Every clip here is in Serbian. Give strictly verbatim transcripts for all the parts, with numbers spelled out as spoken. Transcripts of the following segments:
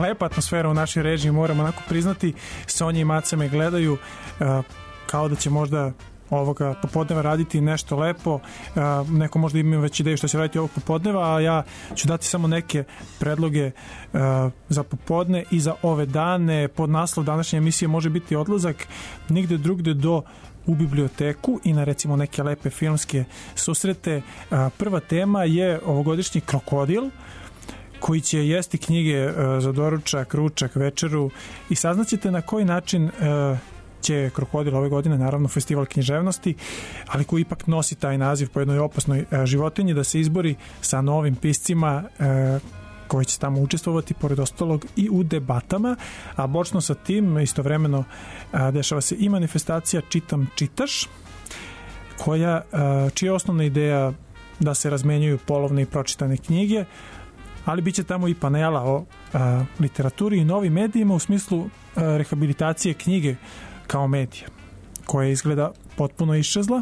lepa atmosfera u našoj režiji, moramo onako priznati. Sonja i Maca me gledaju uh, kao da će možda ovoga popodneva raditi nešto lepo. Uh, neko možda ima već ideju što će raditi ovog popodneva, a ja ću dati samo neke predloge uh, za popodne i za ove dane. Pod naslov današnje emisije može biti odlazak nigde drugde do u biblioteku i na recimo neke lepe filmske susrete. Uh, prva tema je ovogodišnji Krokodil, koji će jesti knjige uh, za doručak, ručak, večeru i saznaćete na koji način uh, će Krokodil ove godine, naravno festival književnosti, ali koji ipak nosi taj naziv po jednoj opasnoj uh, životinji, da se izbori sa novim piscima uh, koji će tamo učestvovati pored ostalog i u debatama, a bočno sa tim istovremeno uh, dešava se i manifestacija Čitam čitaš, koja, uh, čija je osnovna ideja da se razmenjuju polovne i pročitane knjige, ali bit će tamo i panela o a, literaturi i novim medijima u smislu a, rehabilitacije knjige kao medija, koja izgleda potpuno iščezla.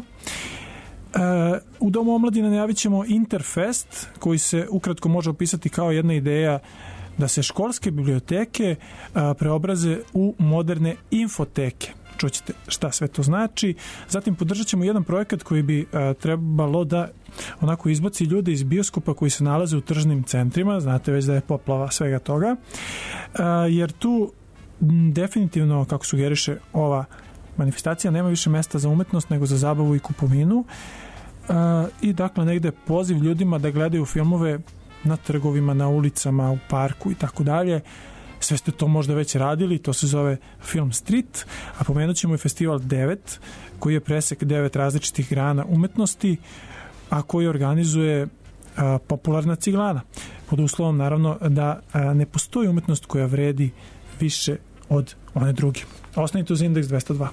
A, u Domu omladine najavit ćemo Interfest, koji se ukratko može opisati kao jedna ideja da se školske biblioteke a, preobraze u moderne infoteke. Čućete šta sve to znači. Zatim podržat ćemo jedan projekat koji bi a, trebalo da onako izbaci ljude iz bioskopa koji se nalaze u tržnim centrima. Znate već da je poplava svega toga. A, jer tu m, definitivno, kako sugeriše ova manifestacija, nema više mesta za umetnost nego za zabavu i kupovinu. A, I dakle negde poziv ljudima da gledaju filmove na trgovima, na ulicama, u parku i tako dalje. Sve ste to možda već radili, to se zove Film Street, a pomenut ćemo i festival devet, koji je presek devet različitih grana umetnosti, a koji organizuje a, Popularna ciglana, pod uslovom naravno da a, ne postoji umetnost koja vredi više od one druge. Ostanite uz Indeks dvesta dva.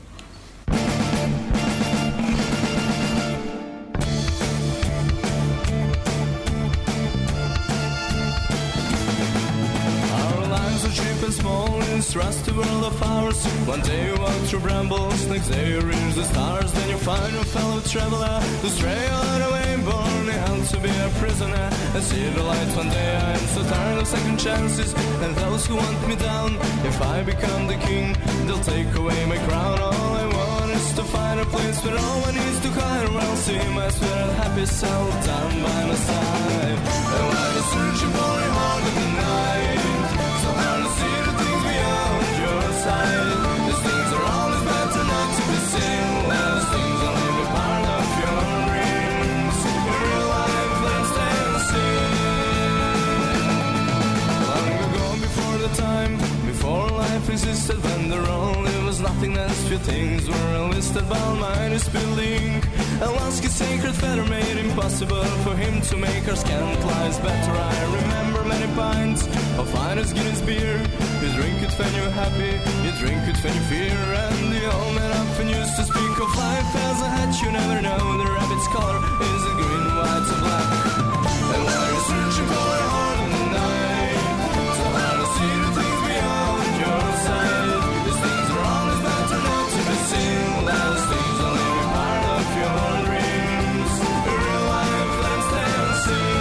Rusty world of ours. One day you walk through brambles, next day you reach the stars. Then you find your fellow traveler to stray on away, born in hell to be a prisoner. I see the light one day, I am so tired of second chances and those who want me down. If I become the king, they'll take away my crown. All I want is to find a place where no one needs to hide. Well, see my spirit happy soul down by my side. And while you're searching for a heart in the night, so hard to see the things beyond your sight. These things are always better not to be seen. Those things will only be part of your dreams. In real life, let's stay unseen. Long ago, before the time, before life existed, when there only was nothingness, few things were listed. While mine is building Alaska's sacred feather made impossible for him to make our scant lives better. I remember many pints of finest Guinness beer. You drink it when you're happy, you drink it when you fear. And the old man often used to speak of life as a hat. You never know the rabbit's color is a green, white, or black. And while you're searching for a heart in the night, so hard to see the things beyond your sight. These things are always better not to be seen. Those things only be part of your dreams. In real life, let's stay unseen.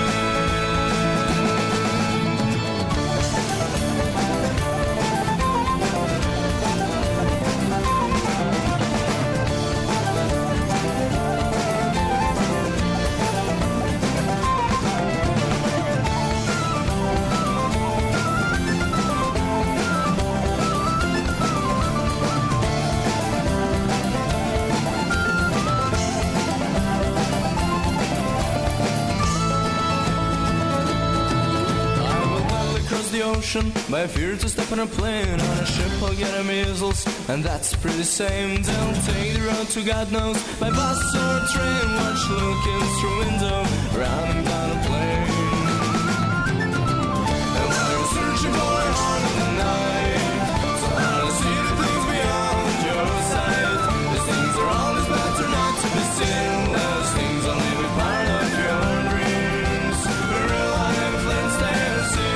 By fear to step on a plane, on a ship I'll get a measles, and that's pretty same. They'll take the road to God knows, by bus or train. Watch looking through window, round down a plane. And while you're searching for a heart in the night, so hard to see the things beyond your sight. These things are always better not to be seen. Those things only be part of your dreams. In real life, let's stay unseen.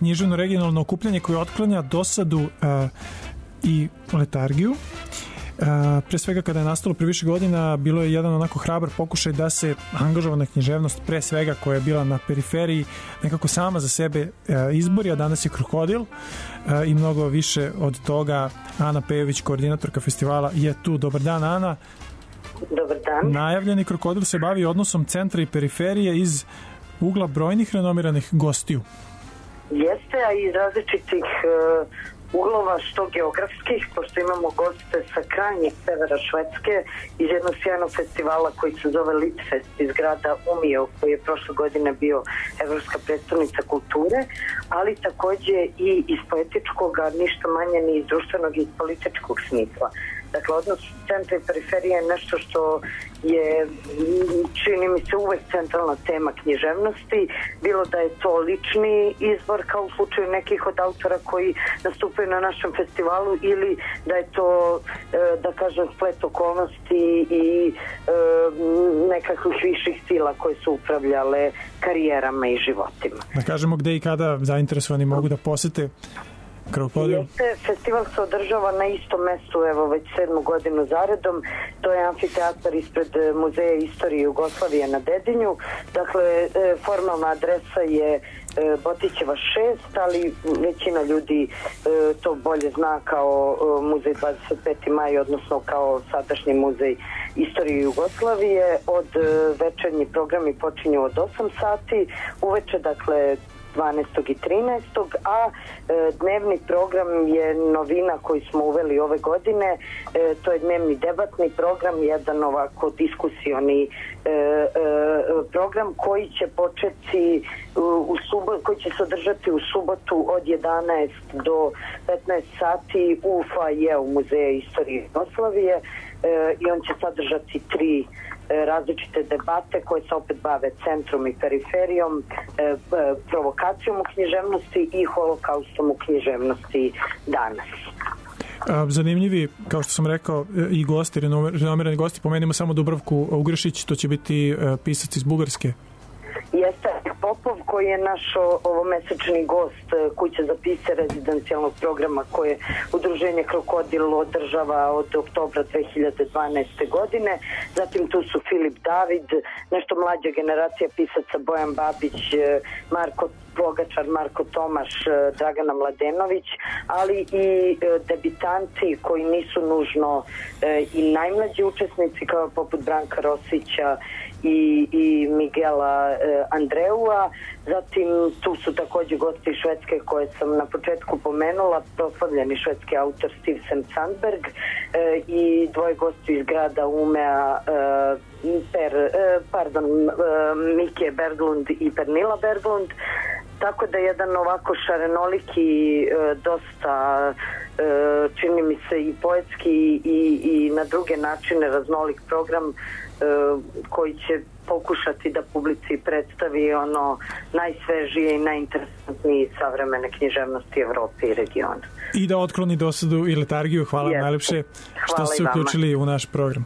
književno regionalno okupljanje koje otklanja dosadu uh, i letargiju. Uh, pre svega kada je nastalo pre više godina bilo je jedan onako hrabar pokušaj da se angažovana književnost pre svega koja je bila na periferiji nekako sama za sebe uh, izbori, a danas je Krokodil uh, i mnogo više od toga. Ana Pejović, koordinatorka festivala, je tu. Dobar dan, Ana. Dobar dan. Najavljeni Krokodil se bavi odnosom centra i periferije iz ugla brojnih renomiranih gostiju. Jeste, a iz različitih uh, uglova, što geografskih, pošto imamo goste sa krajnjeg severa Švedske iz jednog sjajnog festivala koji se zove Litfest iz grada Umeå, koji je prošle godine bio evropska predstavnica kulture, ali takođe i iz poetičkog, a ništa manje ni iz društvenog i iz političkog smisla. Dakle, odnos centra i periferije je nešto što je, čini mi se, uvek centralna tema književnosti, bilo da je to lični izbor kao u slučaju nekih od autora koji nastupaju na našem festivalu ili da je to, da kažem, splet okolnosti i nekakvih viših sila koje su upravljale karijerama i životima. Da kažemo gde i kada zainteresovani mogu da posete Krokodil? Jeste, festival se održava na istom mestu, evo već sedmu godinu zaredom. To je amfiteatar ispred Muzeja istorije Jugoslavije na Dedinju. Dakle, formalna adresa je Botićeva šest, ali većina ljudi to bolje zna kao Muzej dvadeset peti maj, odnosno kao sadašnji Muzej istorije Jugoslavije. Od večernji programi počinju od osam sati uveče, dakle dvanaestog i trinaestog a e, dnevni program je novina koju smo uveli ove godine. E, to je dnevni debatni program, jedan ovako diskusioni e, e, program koji će početi u, u subot, koji će se održati u subotu od jedanaest do petnaest sati u fajeu Muzeja istorije Jugoslavije, e, i on će sadržati tri različite debate koje se opet bave centrom i periferijom, provokacijom u književnosti i holokaustom u književnosti danas. Zanimljivi, kao što sam rekao, i gosti, renomirani gosti. Pomenimo samo Dubravku Ugrešić, to će biti pisac iz Bugarske. Jeste Popov, koji je naš ovomesečni gost kuće za pisce rezidencijalnog programa koje Udruženje Krokodil održava od oktobra dve hiljade dvanaeste. godine. Zatim tu su Filip David, nešto mlađa generacija pisaca, Bojan Babić, Marko Pogačar, Marko Tomaš, Dragana Mladenović, ali i debitanti koji nisu nužno i najmlađi učesnici, kao poput Branka Rosića i, i Miguela eh, Andreua. Zatim tu su takođe gosti iz Švedske koje sam na početku pomenula, proslavljeni švedski autor Steve Sandberg eh, i dvoje gosti iz grada Umeå, eh, per, eh, pardon, eh, Mike Berglund i Pernilla Berglund. Tako da jedan ovako šarenoliki, eh, dosta eh, čini mi se i poetski i, i na druge načine raznolik program koji će pokušati da publici predstavi ono najsvežije i najinteresantnije savremene književnosti Evrope i regiona. I da otkloni dosadu i letargiju. Hvala vam najlepše što ste uključili u naš program.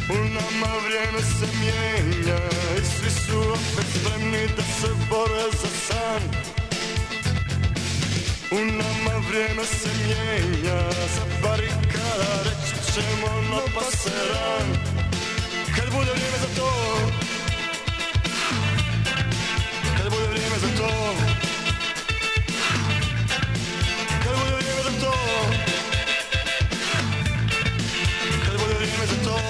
U nama vrijeme se mijenja i svi su opet spremni da se bore za san. U nama vrijeme se mijenja, za barikada reći ćemo no paseran. Kad bude vrijeme za to, kad bude vrijeme za to, kad bude vrijeme za to, kad bude vrijeme za to.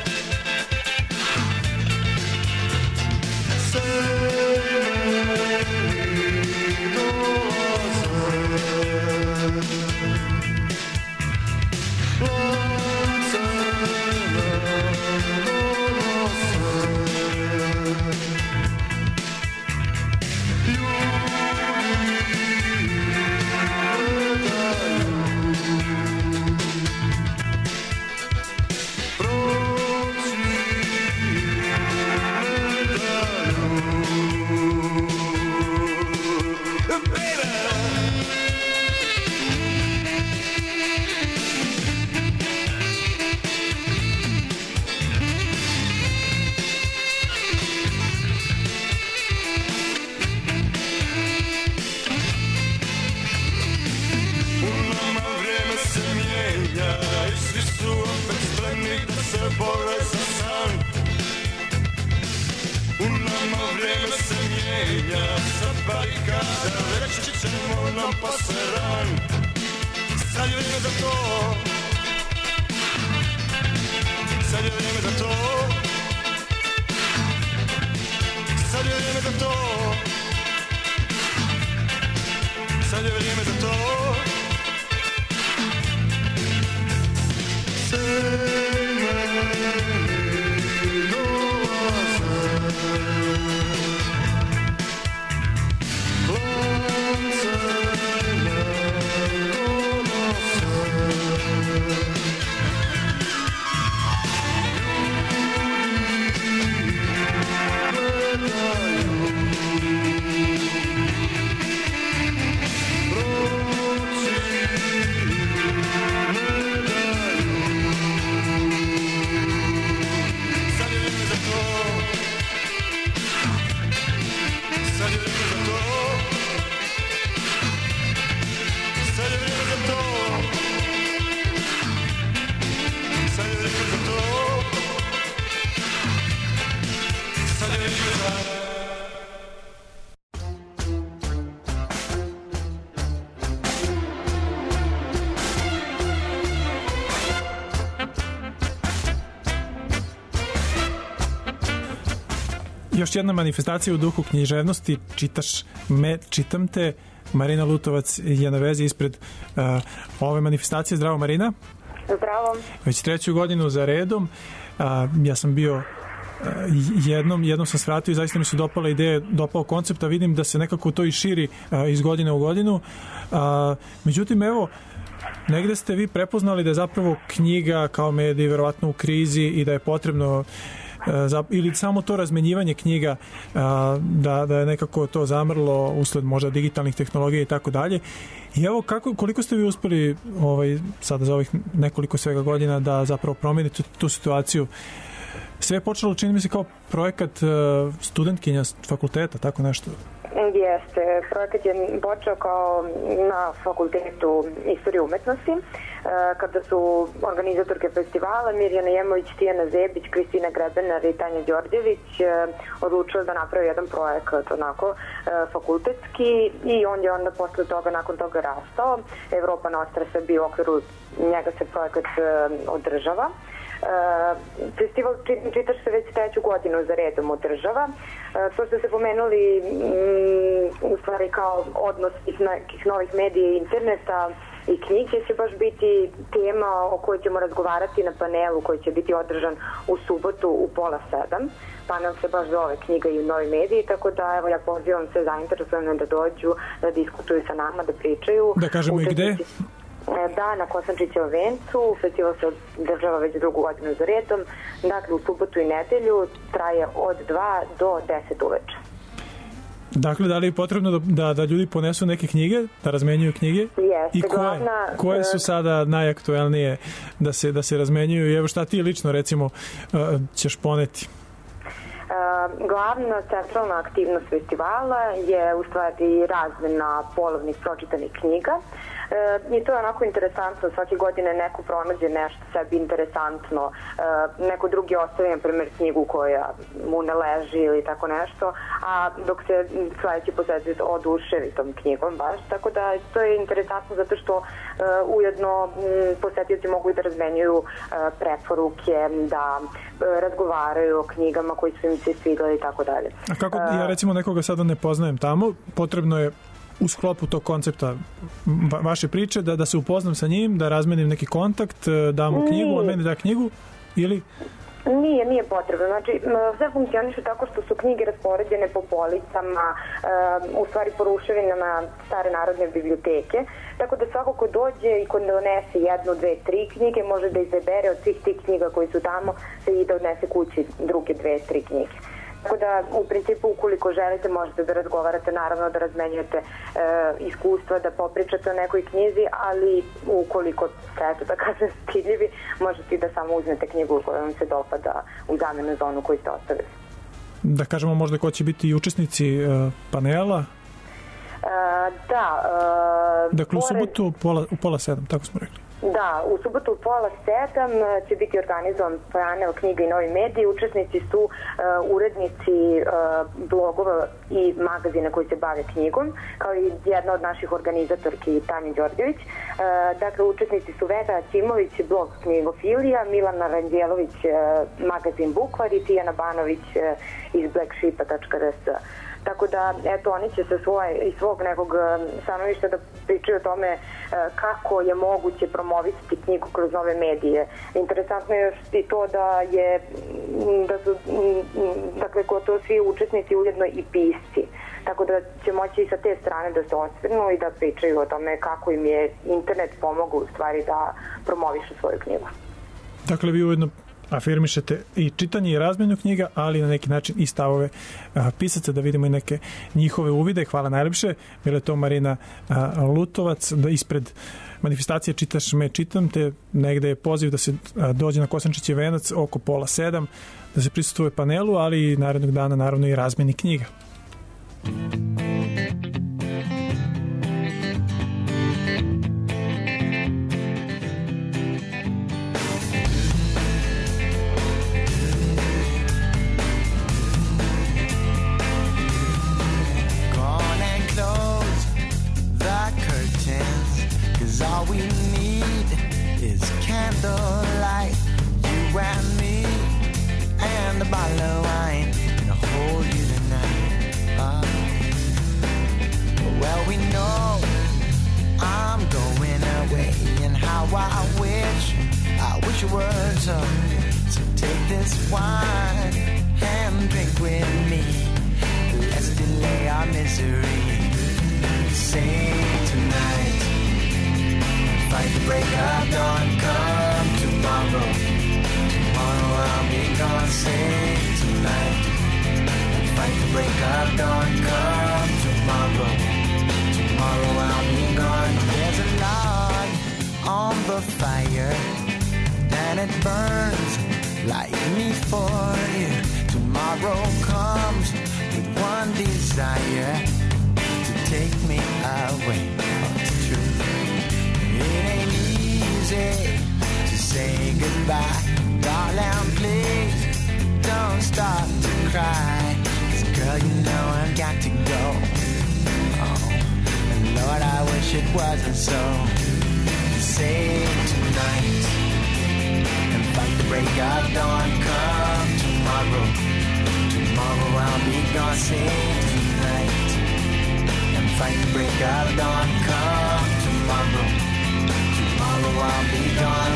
Još jedna manifestacija u duhu književnosti, čitaš me, čitam te, Marina Lutovac je na vezi ispred uh, ove manifestacije. Zdravo Marina. Zdravo. Već treću godinu za redom, uh, ja sam bio uh, jednom, jednom sam svratio i zaista mi se dopala ideja, dopao koncept, a vidim da se nekako to i širi uh, iz godine u godinu. Uh, međutim, evo, negde ste vi prepoznali da je zapravo knjiga kao medij verovatno u krizi i da je potrebno Za, ili samo to razmenjivanje knjiga a, da, da je nekako to zamrlo usled možda digitalnih tehnologija i tako dalje. I evo kako, koliko ste vi uspeli ovaj, sada za ovih nekoliko svega godina da zapravo promenite tu situaciju? Sve je počelo, čini mi se, kao projekat uh, studentkinja fakulteta, tako nešto. Jeste, projekat je počeo kao na fakultetu istorije umetnosti, kada su organizatorke festivala Mirjana Jemović, Tijana Zebić, Kristina Grebenar i Tanja Đorđević odlučili da naprave jedan projekat onako fakultetski i on je onda posle toga, nakon toga rastao. Evropa Nostra Srbije, u okviru njega se projekat održava. Festival Čitaš se već treću godinu za redom održava. To što ste pomenuli u stvari kao odnos nekih novih medija i interneta i knjige će baš biti tema o kojoj ćemo razgovarati na panelu koji će biti održan u subotu u pola sedam. Panel se baš zove Knjiga i novi mediji, tako da evo ja pozivam sve zainteresovane da dođu, da diskutuju sa nama, da pričaju. Da kažemo i gde? Da, na Kosančićevom vencu. Festival se održava već drugu godinu za redom. Dakle, u subotu i nedelju traje od dva do deset uveče. Dakle, da li je potrebno da, da, da ljudi ponesu neke knjige, da razmenjuju knjige? Jeste, I koje, glavna, koje su sada najaktuelnije da se, da se razmenjuju? I evo šta ti lično, recimo, ćeš poneti? Uh, glavna centralna aktivnost festivala je u stvari razmena polovnih pročitanih knjiga. E, i to je onako interesantno, svake godine neko pronađe nešto sebi interesantno, e, neko drugi ostavi na primjer knjigu koja mu ne leži ili tako nešto, a dok se sledeći posjetitelj oduševi tom knjigom baš, tako da to je interesantno zato što e, ujedno posjetitelji mogu i da razmenjuju e, preporuke, da e, razgovaraju o knjigama koji su im se svidjeli i tako dalje. A kako, ja recimo nekoga sada ne poznajem tamo, potrebno je u sklopu tog koncepta vaše priče da, da se upoznam sa njim, da razmenim neki kontakt, dam mu knjigu, on meni da knjigu ili... Nije, nije potrebno. Znači, sve funkcioniše tako što su knjige raspoređene po policama, u stvari po ruševinama stare narodne biblioteke, tako da svako ko dođe i ko donese jednu, dve, tri knjige može da izabere od svih tih knjiga koji su tamo i da odnese kući druge dve, tri knjige. Tako da, u principu, ukoliko želite, možete da razgovarate, naravno da razmenjujete e, iskustva, da popričate o nekoj knjizi, ali ukoliko ste, eto da kažem, stidljivi, možete i da samo uzmete knjigu koja vam se dopada u zamenu za onu koju ste ostavili. Da kažemo možda ko će biti i učesnici e, panela? E, da. E, dakle, pored... u subotu pola, u pola sedam, tako smo rekli. Da, u subotu u pola sedam će biti organizovan panel knjiga i novi mediji. Učesnici su uh, urednici uh, blogova i magazina koji se bave knjigom, kao i jedna od naših organizatorki Tanja Đorđević. Uh, dakle, učesnici su Vera Ćimović, blog Knjigofilija, Milana Ranđelović, uh, magazin Bukvar i Tijana Banović uh, iz black sheepa tačka r s. Tako da, eto, oni će se svoje, iz svog nekog stanovišta da pričaju o tome kako je moguće promovisati knjigu kroz nove medije. Interesantno je još i to da je, da su, dakle, gotovo svi učesnici ujedno i pisci. Tako da će moći i sa te strane da se osvrnu i da pričaju o tome kako im je internet pomogao u stvari da promovišu svoju knjigu. Dakle, vi ujedno afirmišete i čitanje i razmenu knjiga, ali na neki način i stavove a, pisaca, da vidimo i neke njihove uvide. Hvala najlepše. Bila je to Marina a, Lutovac, da ispred manifestacije Čitaš me, čitam te, negde je poziv da se a, dođe na Kosančićev venac oko pola sedam, da se prisustvuje panelu, ali i narednog dana naravno i razmeni knjiga. All we need is candlelight, you and me, and a bottle of wine, and I'll hold you tonight. Oh. Well, we know I'm going away, and how I wish, I wish it were so. So take this wine and drink with me. Let's delay our misery. Sing tonight. Fight the break of dawn, come tomorrow. Tomorrow I'll be gone, sing tonight. Fight the break of dawn, come tomorrow. Tomorrow I'll be gone. There's a log on the fire, and it burns like me for you. Tomorrow comes with one desire, to take me away. Oh, it's true. It ain't easy to say goodbye. Darling, please don't start to cry. 'Cause girl, you know I've got to go. Oh, and Lord, I wish it wasn't so. Sing tonight and fight the break of dawn. Come tomorrow. Tomorrow I'll be gone. Sing tonight and fight the break of dawn. Come tomorrow. Tomorrow I'll be gone.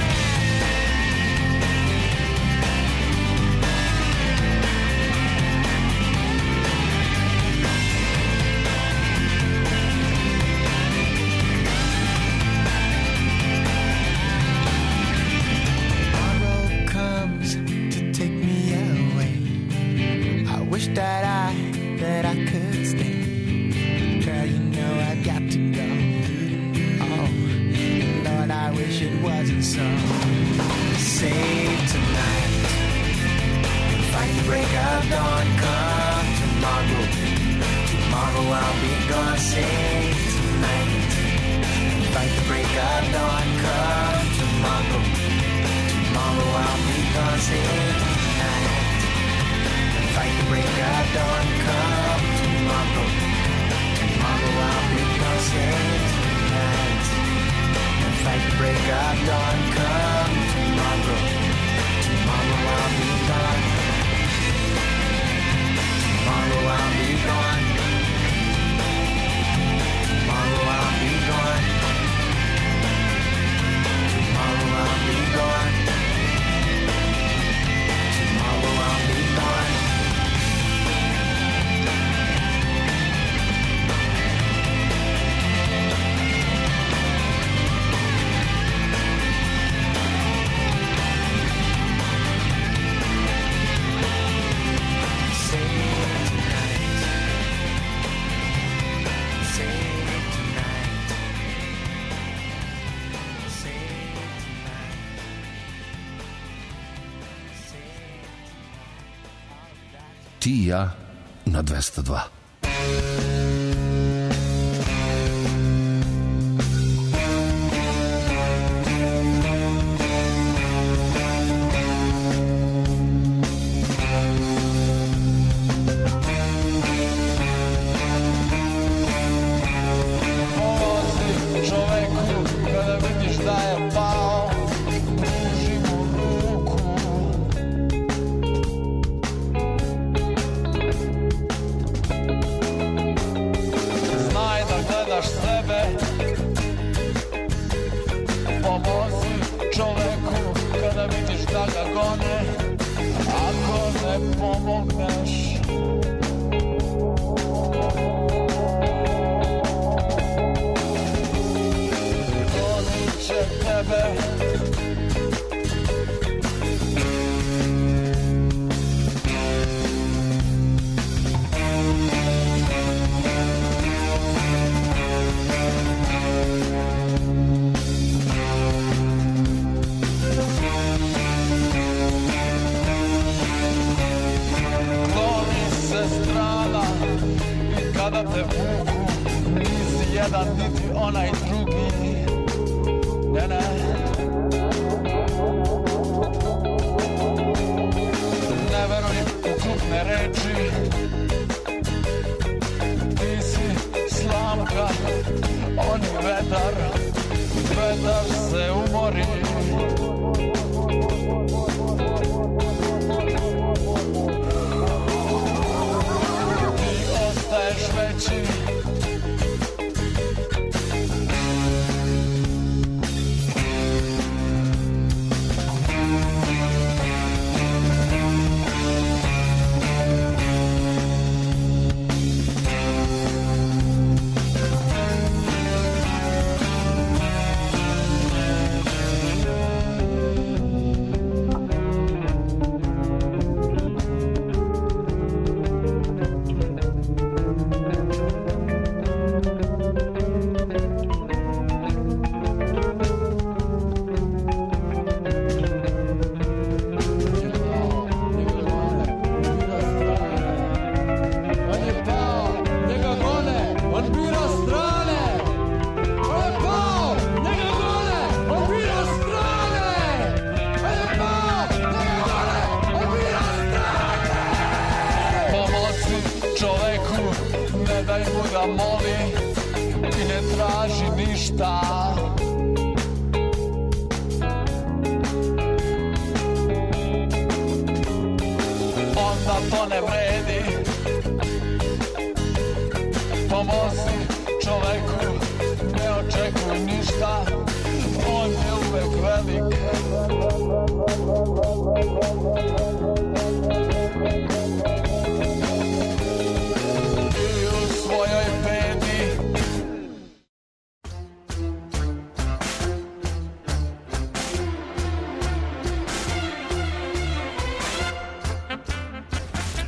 Tomorrow comes to take me away. I wish that I, that I could stay. Girl, you know I've got to go. Oh, Lord, I wish it wasn't so. Save tonight. Fight the break of dawn. Come tomorrow. Tomorrow I'll be gone. Save tonight. Fight the break of dawn. Come tomorrow. Tomorrow I'll be gone. Save tonight. Fight the break of dawn. Come tomorrow. Tomorrow I'll be gone. Save tonight. Fight the break of dawn. Come tomorrow. Tomorrow I'll be gone. Tomorrow I'll be gone. Tomorrow I'll be gone. Tomorrow I'll be gone. Tomorrow I'll be gone. Ti i ja na dvesta dva.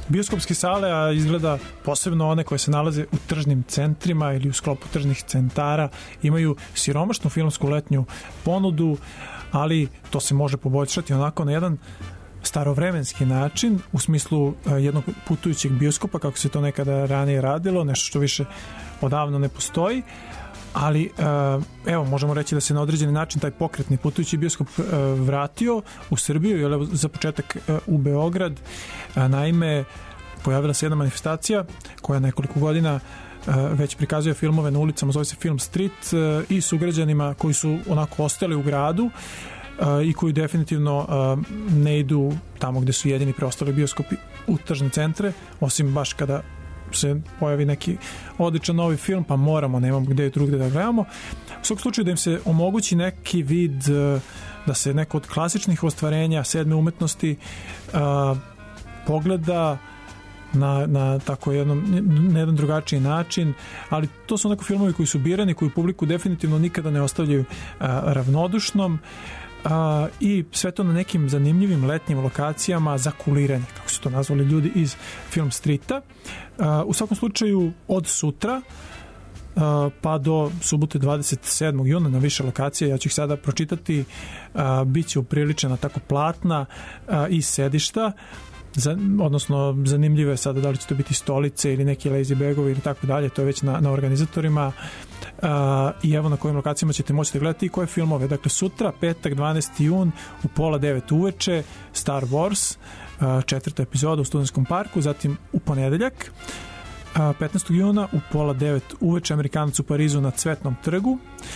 bioskopske sale, a izgleda posebno one koje se nalaze u tržnim centrima ili u sklopu tržnih centara, imaju siromašnu filmsku letnju ponudu, ali to se može poboljšati onako na jedan starovremenski način, u smislu jednog putujućeg bioskopa, kako se to nekada ranije radilo, nešto što više odavno ne postoji, ali evo, možemo reći da se na određeni način taj pokretni putujući bioskop vratio u Srbiju, ili za početak u Beograd. Naime, pojavila se jedna manifestacija koja nekoliko godina već prikazuje filmove na ulicama, zove se Film Street, i sugrađanima koji su onako ostali u gradu i koji definitivno ne idu tamo gde su jedini preostali bioskopi u tržne centre, osim baš kada se pojavi neki odličan novi film, pa moramo, nemamo gde drugde da gledamo. U svakom slučaju da im se omogući neki vid, da se neko od klasičnih ostvarenja sedme umetnosti uh, pogleda na, na tako jednom, na jedan drugačiji način, ali to su onako filmovi koji su birani, koji publiku definitivno nikada ne ostavljaju uh, ravnodušnom, Uh, i sve to na nekim zanimljivim letnjim lokacijama za kuliranje, kako su to nazvali ljudi iz Film Streeta. Uh, u svakom slučaju od sutra uh, pa do subote dvadeset sedmog juna na više lokacije, ja ću ih sada pročitati, uh, bit će upriličena tako platna uh, i sedišta, za, odnosno zanimljivo je sada da li će to biti stolice ili neki lazy bagovi ili tako dalje, to je već na, na organizatorima. Uh, i evo na kojim lokacijama ćete moći da gledati i koje filmove. Dakle, sutra, petak, dvanaesti jun, u pola devet uveče, Star Wars, uh, četvrta epizoda u Studentskom parku, zatim u ponedeljak, uh, petnaestog juna, u pola devet uveče, Amerikanac u Parizu na Cvetnom trgu,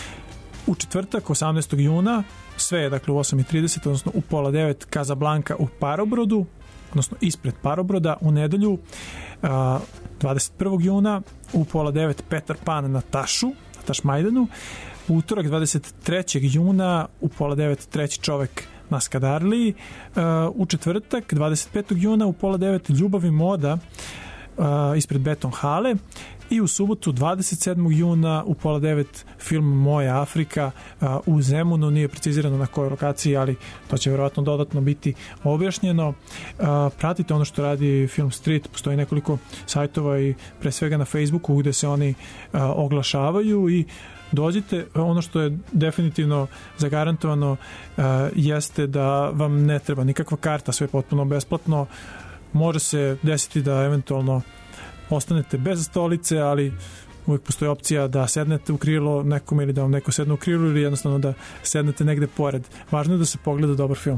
u četvrtak, osamnaestog juna, sve je dakle u osam i trideset, odnosno u pola devet, Casablanca u Parobrodu, odnosno ispred Parobroda. U nedelju, uh, dvadeset prvog juna, u pola devet, Petar Pan na Tašu, na Tašmajdanu. U utorak, dvadeset trećeg juna, u pola devet, Treći čovek na Skadarliji. Uh, u četvrtak, dvadeset petog juna, u pola devet, Ljubav i moda uh, ispred Beton hale. I u subotu, dvadeset sedmog juna, u pola devet, film Moja Afrika uh, u Zemunu. Nije precizirano na kojoj lokaciji, ali to će verovatno dodatno biti objašnjeno. Uh, pratite ono što radi Film Street, postoji nekoliko sajtova i pre svega na Facebooku gde se oni uh, oglašavaju i dođite. Ono što je definitivno zagarantovano uh, jeste da vam ne treba nikakva karta, sve je potpuno besplatno. Može se desiti da eventualno ostanete bez stolice, ali uvijek postoji opcija da sednete u krilo nekom ili da vam neko sedne u krilo ili jednostavno da sednete negde pored. Važno je da se pogleda dobar film.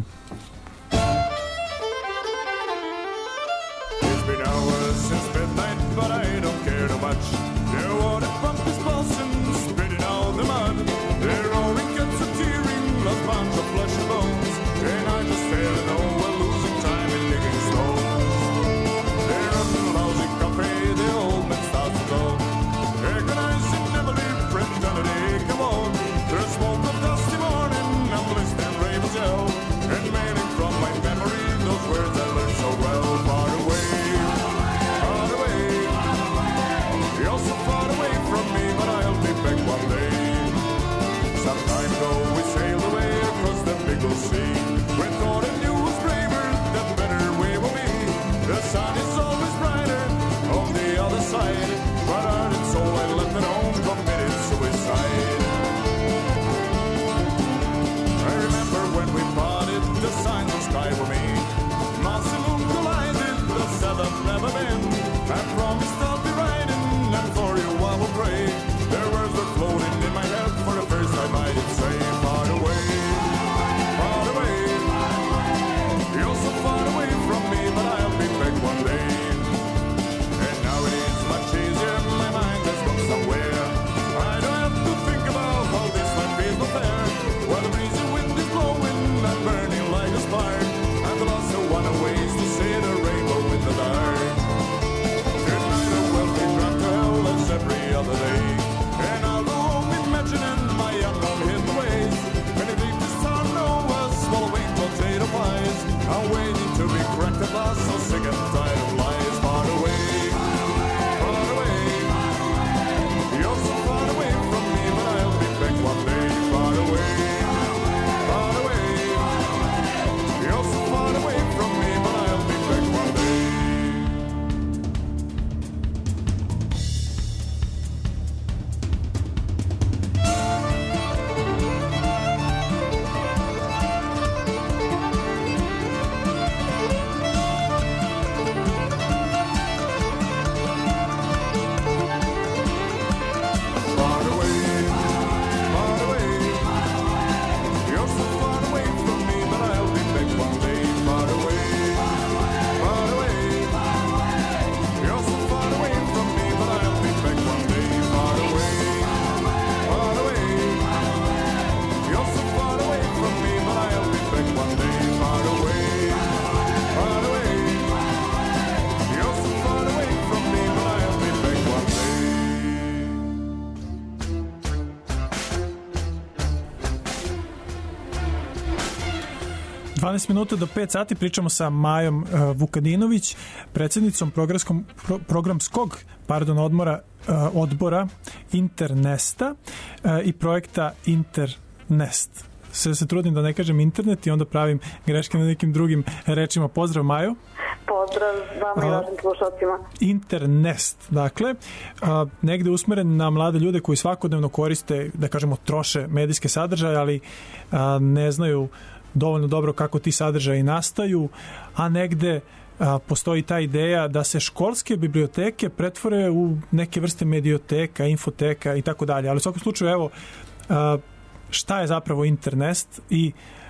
dvanaest minuta do pet sati pričamo sa Majom uh, Vukadinović, predsjednicom programskog, pro, programskog pardon, odmora, uh, odbora Internesta uh, i projekta Internest. Sve se trudim da ne kažem internet i onda pravim greške na nekim drugim rečima. Pozdrav, Majo. Pozdrav vama i vašim slušalcima. Internest, dakle, a, negde usmeren na mlade ljude koji svakodnevno koriste, da kažemo, troše medijske sadržaje, ali a, ne znaju dovoljno dobro kako ti sadržaji nastaju, a negde a, postoji ta ideja da se školske biblioteke pretvore u neke vrste medioteka, infoteka i tako dalje. Ali u svakom slučaju, evo, a, šta je zapravo Internest i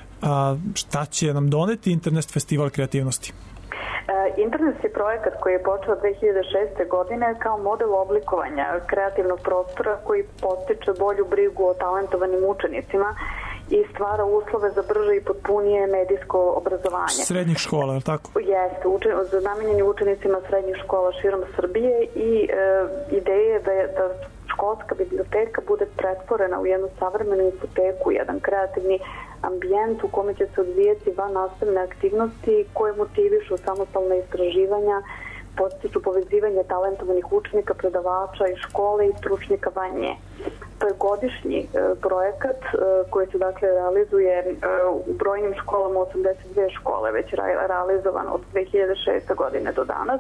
a, šta će nam doneti Internest festival kreativnosti? Internest je projekat koji je počeo dve hiljade šeste. godine kao model oblikovanja kreativnog prostora koji postiče bolju brigu o talentovanim učenicima i stvara uslove za brže i potpunije medijsko obrazovanje. Srednjih škola, je li tako? Jeste, učen, namenjeni učenicima srednjih škola širom Srbije i e, ideja je da, je, da školska biblioteka bude pretvorena u jednu savremenu infoteku, jedan kreativni ambijent u kome će se odvijeti van nastavne aktivnosti koje motivišu samostalna istraživanja, podstiču povezivanje talentovanih učenika, predavača i škole i stručnjaka van nje. To je godišnji e, projekat e, koji se dakle realizuje e, u brojnim školama, osamdeset dve škole već realizovan od dve hiljade šeste. godine do danas.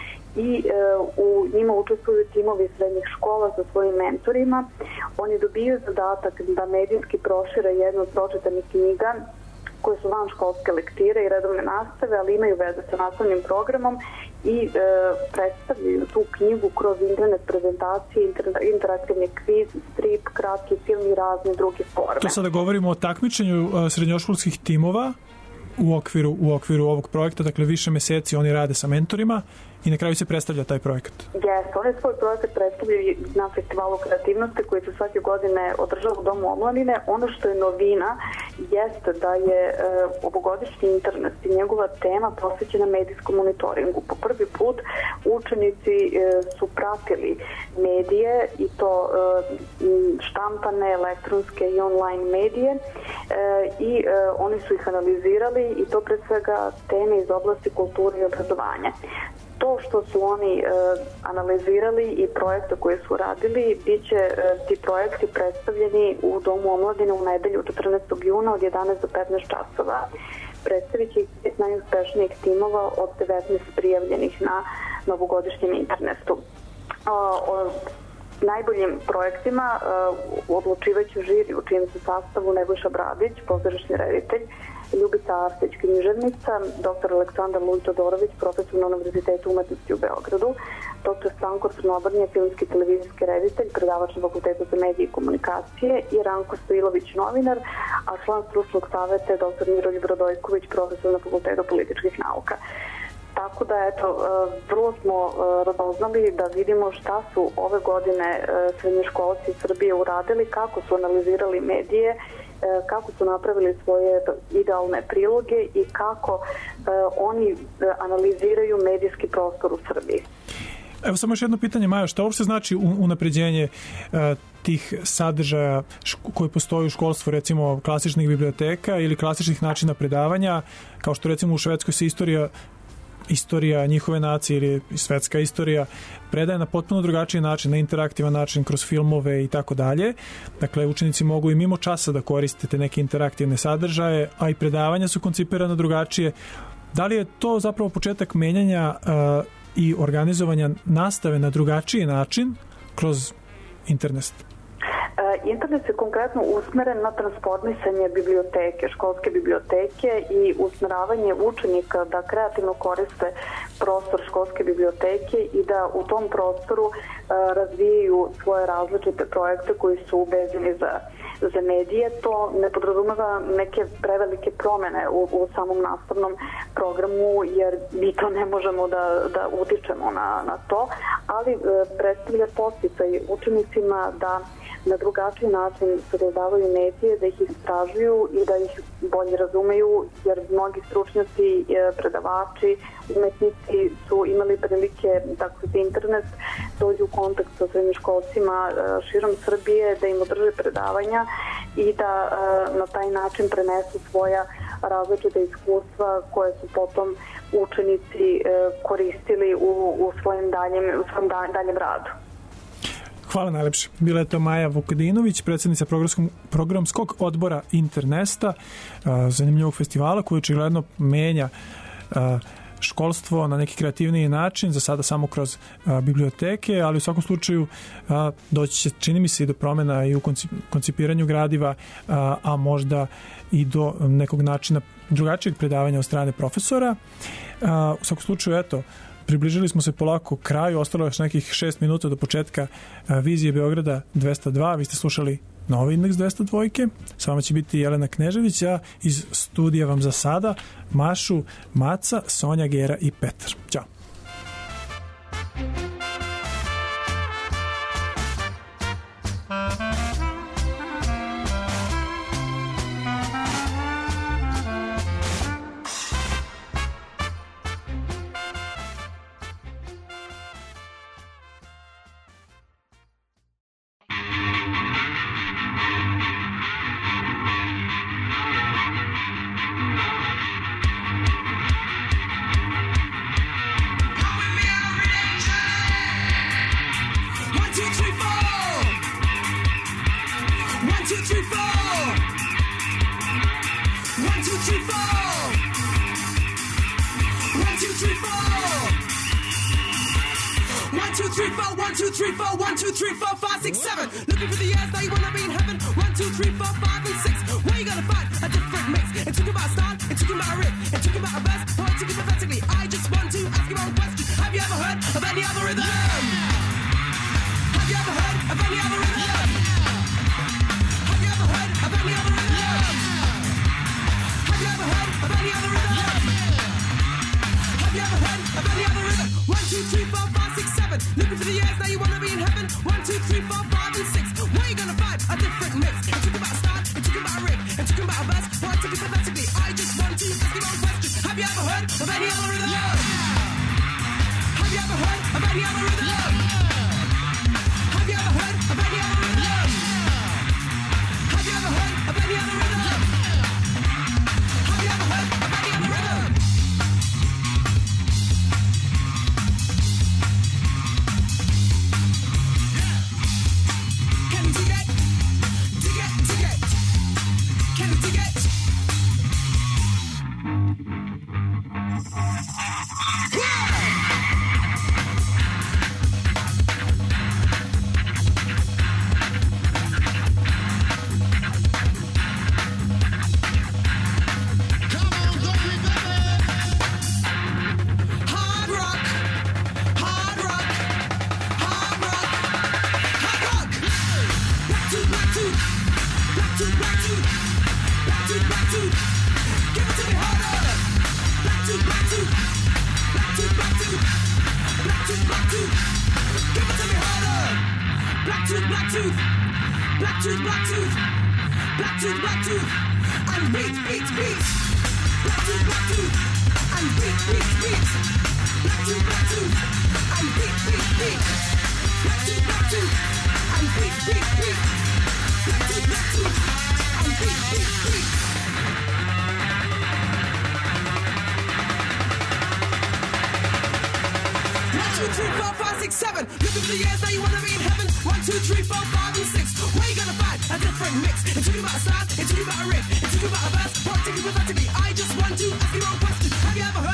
I e, u njima učestvuju timovi srednjih škola sa svojim mentorima. Oni dobiju zadatak da medijski prošire jednu od pročitanih knjiga koje su van školske lektire i redovne nastave, ali imaju veze sa nastavnim programom i e, predstavljaju tu knjigu kroz internet prezentacije, inter, interaktivni kviz, strip, kratki film i razne druge forme. To sada govorimo o takmičenju srednjoškolskih timova u okviru, u okviru ovog projekta, dakle više meseci oni rade sa mentorima i na kraju se predstavlja taj projekat. Jeste, oni svoj projekat predstavljaju na festivalu kreativnosti koji se svake godine održava u Domu omladine. Ono što je novina jeste da je e, ovogodišnji Internet i njegova tema posvećena medijskom monitoringu. Po prvi put učenici e, su pratili medije i to e, štampane, elektronske i online medije e, i e, oni su ih analizirali i to pre svega teme iz oblasti kulture i obrazovanja. To što su oni e, analizirali i projekte koje su radili, bit će e, ti projekti predstavljeni u Domu omladine u nedelju četrnaestog juna od jedanaest do petnaest časova. Predstavit će ih pet najuspešnijih timova od devetnaest prijavljenih na novogodišnjem internetu. O, o najboljim projektima e, odlučivaće žiri u čijem se sastavu Nebojša Bradić, pozorišni reditelj, Ljubica Arsić, književnica, doktor Aleksandar Luj-Todorović, profesor na Univerzitetu umetnosti u Beogradu, doktor Stanko Crnobrnje, filmski televizijski reditelj, predavač na Fakultetu za medije i komunikacije i Ranko Stojilović, novinar, a član stručnog saveta je doktor Miroljub Radojković, profesor na Fakultetu političkih nauka. Tako da, eto, vrlo smo radoznali da vidimo šta su ove godine srednjoškolci Srbije uradili, kako su analizirali medije, kako su napravili svoje idealne priloge i kako oni analiziraju medijski prostor u Srbiji. Evo samo još jedno pitanje, Maja, šta uopšte znači unapređenje tih sadržaja koji postoji u školstvu, recimo klasičnih biblioteka ili klasičnih načina predavanja, kao što recimo u Švedskoj se istorija istorija njihove nacije ili svetska istorija predaje na potpuno drugačiji način, na interaktivan način, kroz filmove i tako dalje. Dakle, učenici mogu i mimo časa da koristite neke interaktivne sadržaje, a i predavanja su koncipirana drugačije. Da li je to zapravo početak menjanja uh, i organizovanja nastave na drugačiji način kroz internet? Internet je konkretno usmeren na transformisanje biblioteke, školske biblioteke i usmeravanje učenika da kreativno koriste prostor školske biblioteke i da u tom prostoru razvijaju svoje različite projekte koji su vezani za, za medije. To ne podrazumeva neke prevelike promene u, u samom nastavnom programu, jer mi to ne možemo da, da utičemo na, na to, ali predstavlja podsticaj učenicima da na drugačiji način se dodavaju medije, da ih istražuju i da ih bolje razumeju, jer mnogi stručnjaci, predavači, umetnici su imali prilike da kroz internet dođu u kontakt sa srednjoškolcima širom Srbije, da im održe predavanja i da na taj način prenesu svoja različite iskustva koje su potom učenici e, koristili u, u svojim daljem, u svom daljem radu. Hvala najlepše. Bila je to Maja Vukadinović, predsjednica programskog odbora Internesta, zanimljivog festivala koji očigledno menja školstvo na neki kreativniji način, za sada samo kroz a, biblioteke, ali u svakom slučaju a, doći će, čini mi se, i do promjena i u koncipiranju gradiva, a, a možda i do nekog načina drugačijeg predavanja od strane profesora. A, u svakom slučaju, eto, približili smo se polako kraju, ostalo je još nekih šest minuta do početka a, Vizije Beograda dvesta dva. Vi ste slušali Novi indeks dvesta dva. S vama će biti Jelena Knežević, a iz studija vam za sada Mašu, Maca, Sonja, Gera i Petar. Ćao. Looking for the years, now you wanna be in heaven. One, two, three, four, five, and six. Where you gonna find a different mix? It's talking about a style, it's talking about a riff, it's talking about a verse. Particularly, I just want to ask you one question. Have you ever heard?